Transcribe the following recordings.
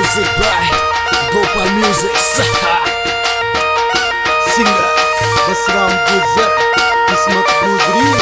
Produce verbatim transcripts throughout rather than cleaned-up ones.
Music by Gopal Music. Singer Basram Gujar Kismat Gujri.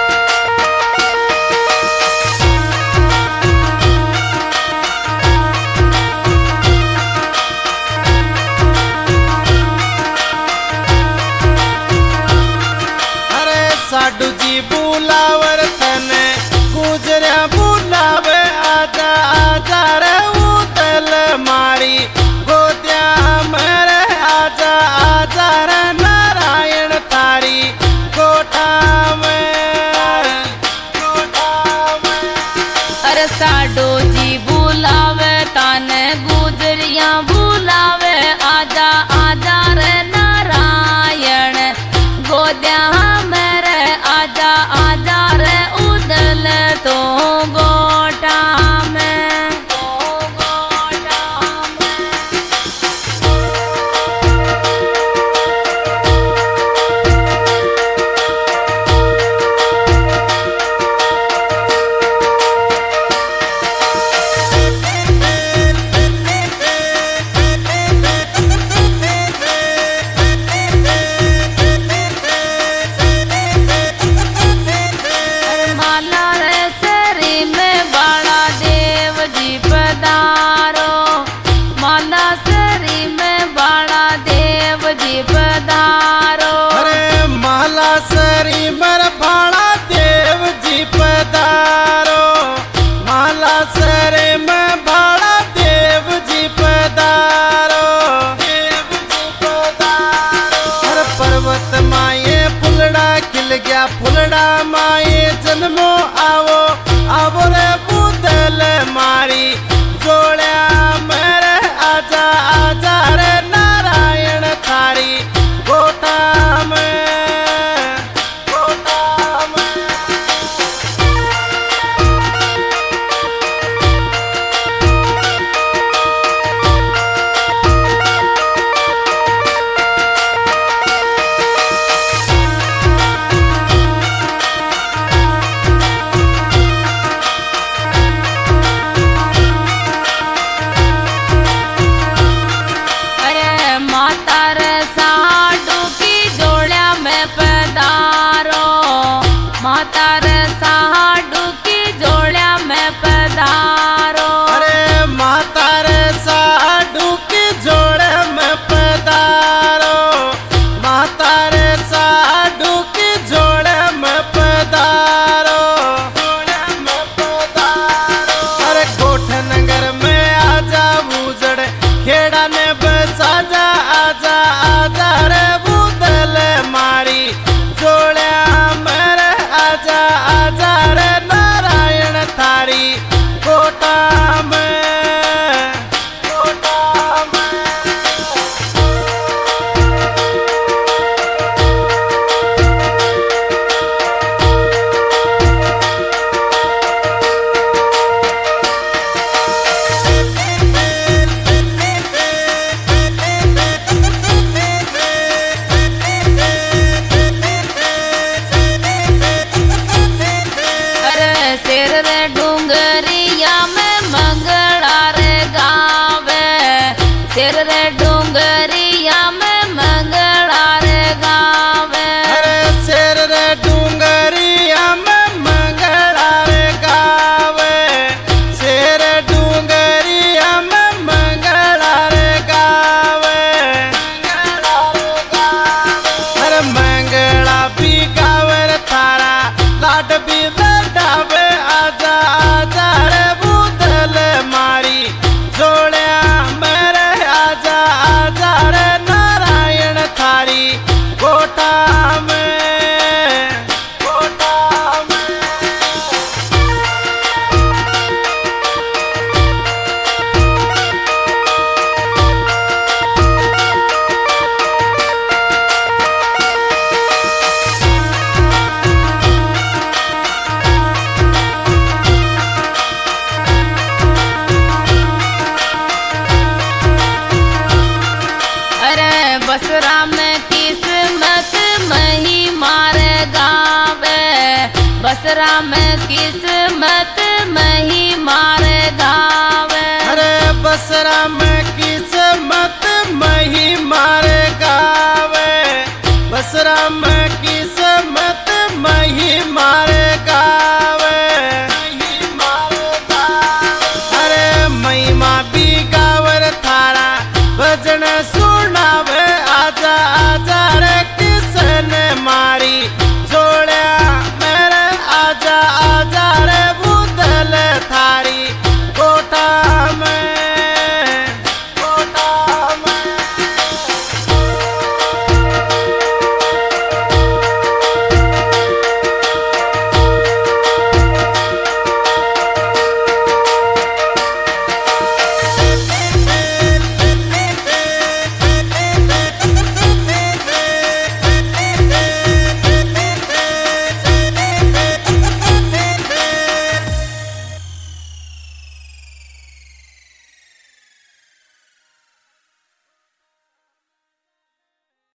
साडू जी बुलावर तने गुजरिया बुलावे आजा आजा रे उतल मारी गोदिया मेरे आजा आजा रे नारायण तारी कोठा में कोठा में। अरे साडू जी बुलावे तने गुजरिया बुलावे आजा आजा रे नारायण गोदिया आजा आजा रे उदल तो गोटा में गोटा में। अरे माला सरी मर भाड़ा देव जी पधारो माला सरे में भाड़ा देव जी पधारो देव जी पधारो। हर पर्वत माए फुलड़ा खिल गया फुलड़ा माए जन्मो आवो आवो रे बुदल मारी जोड़िया मेरे आजा आजा रे नारायण थारी गोटा में गोटा में। अरे माता रे साडू की जोड़िया में पधारो माता रे साडू की जोड़िया में पधारो। अरे माता रे साडू की जोड़े में पधारो माता रे साडू की जोड़े में पधारो जोड़े में पधारो। अरे गोठ नगर में आजा बूजड़ खेड़ा ने बसा जा आजा आजा रे बुदल मारी जोड़िया मेरे आजा आजा रे नारायण थारी कोटा में कोटा में। शेर रे डूंगरिया में मंगला रे गावे शेर रे डूंगरिया में मंगला रे गावे। अरे शेर रे डूंगरिया में मंगला रे गावे शेर डूंगरिया में मंगला रे गावे मंगला रे गावे। अरे मंगला भी गावे रे थारा लाड भी लडावे आजा आजा रे बुदल मारी जोड़िया मेरे आजा आजा रे नारायण थारी गोटा में गोटा में। बसरा में किस्मत मही मारे गावे बसरा में किस